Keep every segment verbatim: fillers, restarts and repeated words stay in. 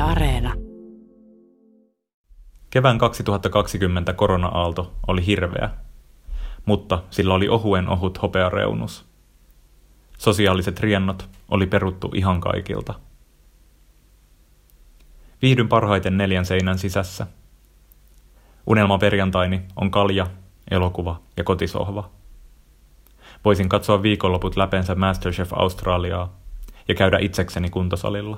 Areena. Kevään kaksituhattakaksikymmentä korona-aalto oli hirveä, mutta sillä oli ohuen ohut hopeareunus. Sosiaaliset riennot oli peruttu ihan kaikilta. Viihdyn parhaiten neljän seinän sisässä. Unelmaperjantaini on kalja, elokuva ja kotisohva. Voisin katsoa viikonloput läpensä MasterChef Australiaa ja käydä itsekseni kuntosalilla.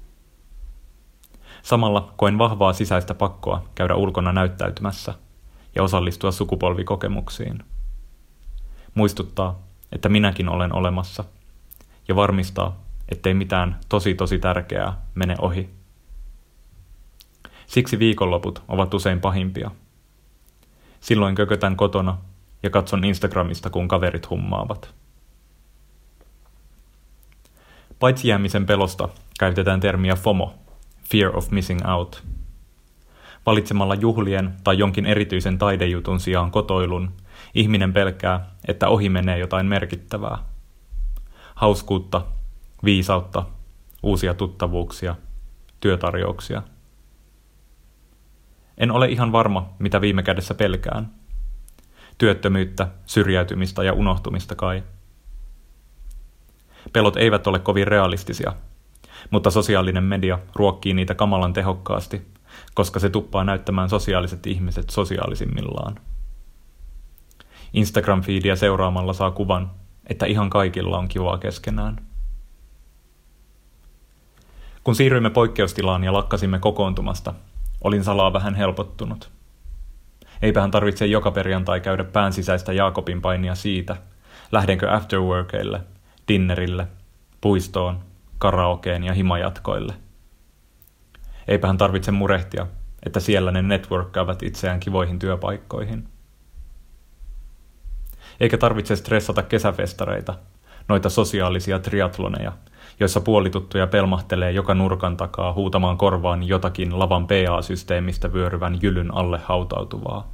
Samalla koen vahvaa sisäistä pakkoa käydä ulkona näyttäytymässä ja osallistua sukupolvikokemuksiin. Muistuttaa, että minäkin olen olemassa ja varmistaa, ettei mitään tosi tosi tärkeää mene ohi. Siksi viikonloput ovat usein pahimpia. Silloin kökötän kotona ja katson Instagramista, kun kaverit hummaavat. Paitsi jäämisen pelosta käytetään termiä FOMO, Fear of Missing Out. Valitsemalla juhlien tai jonkin erityisen taidejutun sijaan kotoilun, ihminen pelkää, että ohi menee jotain merkittävää. Hauskuutta, viisautta, uusia tuttavuuksia, työtarjouksia. En ole ihan varma, mitä viime kädessä pelkään. Työttömyyttä, syrjäytymistä ja unohtumista kai. Pelot eivät ole kovin realistisia, mutta sosiaalinen media ruokkii niitä kamalan tehokkaasti, koska se tuppaa näyttämään sosiaaliset ihmiset sosiaalisimmillaan. Instagram-feedia seuraamalla saa kuvan, että ihan kaikilla on kivaa keskenään. Kun siirryimme poikkeustilaan ja lakkasimme kokoontumasta, olin salaa vähän helpottunut. Eipähän tarvitse joka perjantai käydä pään sisäistä Jaakobin painia siitä, lähdenkö afterworkeille, dinnerille, puistoon, karaokeen ja himajatkoille. Eipähän tarvitse murehtia, että siellä ne networkkaavat itseään kivoihin työpaikkoihin. Eikä tarvitse stressata kesäfestareita, noita sosiaalisia triatloneja, joissa puolituttuja pelmahtelee joka nurkan takaa huutamaan korvaan jotakin lavan P A-systeemistä vyöryvän jylyn alle hautautuvaa.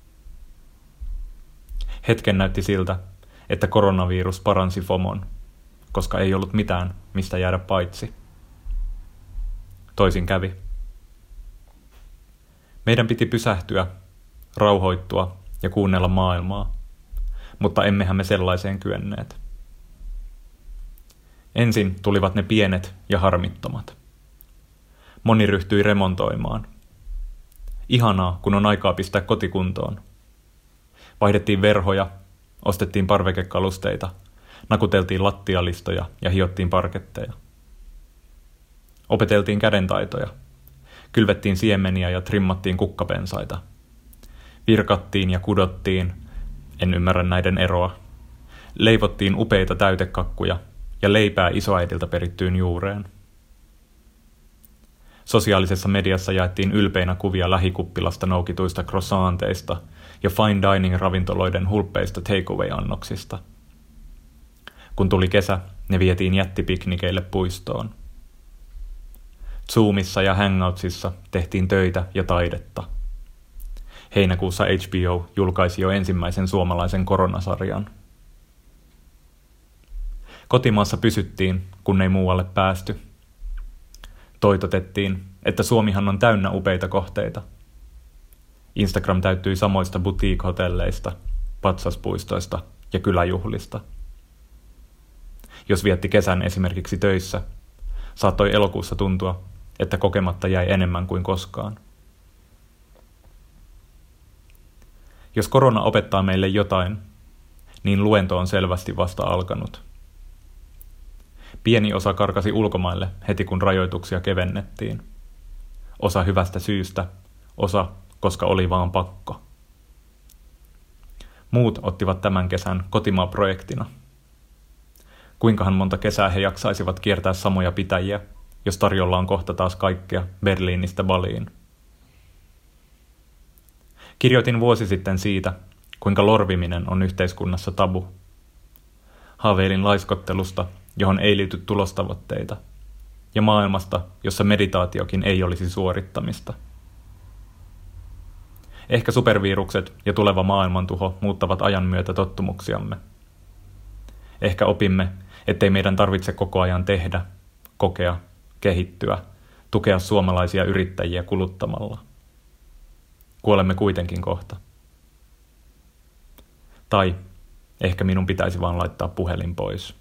Hetken näytti siltä, että koronavirus paransi FOMon, koska ei ollut mitään, mistä jäädä paitsi. Toisin kävi. Meidän piti pysähtyä, rauhoittua ja kuunnella maailmaa, mutta emmehän me sellaiseen kyenneet. Ensin tulivat ne pienet ja harmittomat. Moni ryhtyi remontoimaan. Ihanaa, kun on aikaa pistää kotikuntoon. Vaihdettiin verhoja, ostettiin parvekekalusteita, nakuteltiin lattialistoja ja hiottiin parketteja. Opeteltiin kädentaitoja. Kylvettiin siemeniä ja trimmattiin kukkapensaita. Virkattiin ja kudottiin, en ymmärrä näiden eroa. Leivottiin upeita täytekakkuja ja leipää isoäidiltä perittyyn juureen. Sosiaalisessa mediassa jaettiin ylpeinä kuvia lähikuppilasta noukituista croissanteista ja fine dining-ravintoloiden hulppeista takeaway-annoksista. Kun tuli kesä, ne vietiin jättipiknikeille puistoon. Zoomissa ja Hangoutsissa tehtiin töitä ja taidetta. Heinäkuussa H B O julkaisi jo ensimmäisen suomalaisen koronasarjan. Kotimaassa pysyttiin, kun ei muualle päästy. Toitotettiin, että Suomihan on täynnä upeita kohteita. Instagram täyttyi samoista boutique-hotelleista, patsaspuistoista ja kyläjuhlista. Jos vietti kesän esimerkiksi töissä, saattoi elokuussa tuntua, että kokematta jäi enemmän kuin koskaan. Jos korona opettaa meille jotain, niin luento on selvästi vasta alkanut. Pieni osa karkasi ulkomaille heti kun rajoituksia kevennettiin. Osa hyvästä syystä, osa koska oli vaan pakko. Muut ottivat tämän kesän kotimaa-projektina. Kuinkahan monta kesää he jaksaisivat kiertää samoja pitäjiä, jos tarjolla on kohta taas kaikkea Berliinistä Baliin. Kirjoitin vuosi sitten siitä, kuinka lorviminen on yhteiskunnassa tabu. Haaveilin laiskottelusta, johon ei liity tulostavoitteita, ja maailmasta, jossa meditaatiokin ei olisi suorittamista. Ehkä supervirukset ja tuleva maailmantuho muuttavat ajan myötä tottumuksiamme. Ehkä opimme, ettei meidän tarvitse koko ajan tehdä, kokea, kehittyä tukea suomalaisia yrittäjiä kuluttamalla. Kuolemme kuitenkin kohta. Tai ehkä minun pitäisi vaan laittaa puhelin pois.